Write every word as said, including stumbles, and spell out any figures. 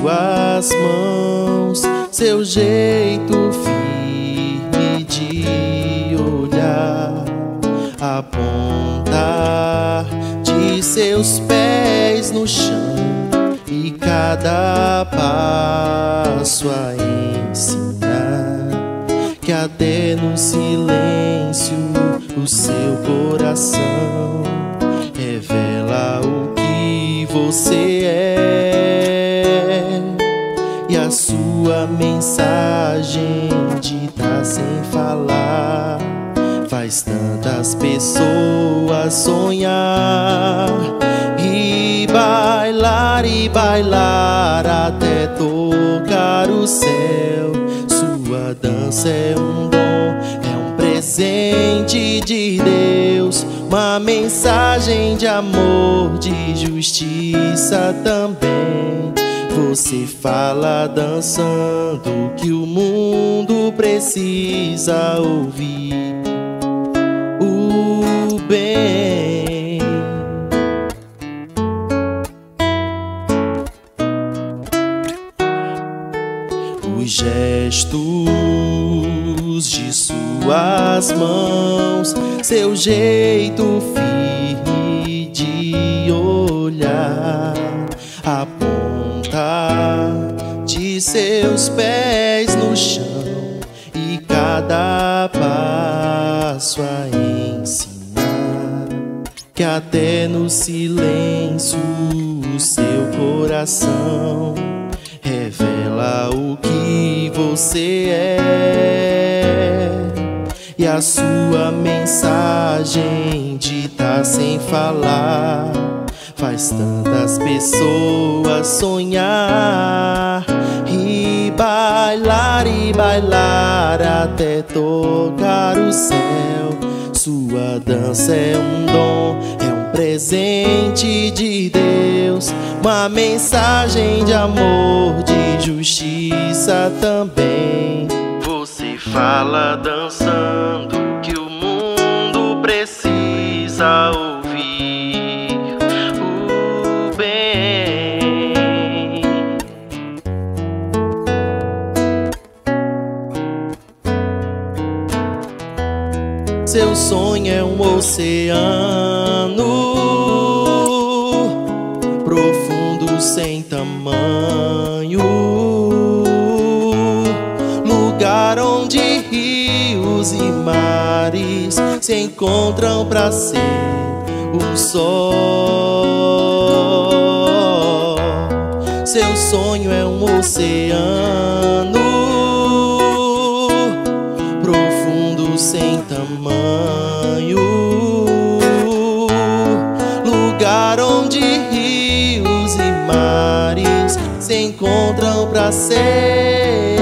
suas mãos, seu jeito firme de olhar, apontar de seus pés no chão e cada passo a ensinar, que até no silêncio o seu coração revela o que você é, e a sua mensagem dita sem falar faz tantas pessoas sonhar e bailar e bailar até tocar o céu. Sua dança é um dom, é um presente de Deus, uma mensagem de amor, de justiça também. Você fala dançando que o mundo precisa ouvir o bem. Os gestos de suas mãos, seu jeito firme de olhar, apontar de seus pés no chão e cada passo a ensinar, que até no silêncio o seu coração revela o que você é, e a sua mensagem dita sem falar faz tantas pessoas sonhar e bailar e bailar até tocar o céu. Sua dança é um dom, é um presente de Deus, uma mensagem de amor, de justiça também. Você fala dançando que o mundo precisa ouvir o bem. Seu sonho é um oceano profundo sem tamanho, lugar onde rios e mares se encontram para ser um só. Seu sonho é um oceano profundo sem tamanho, lugar onde rios e mares se encontram para ser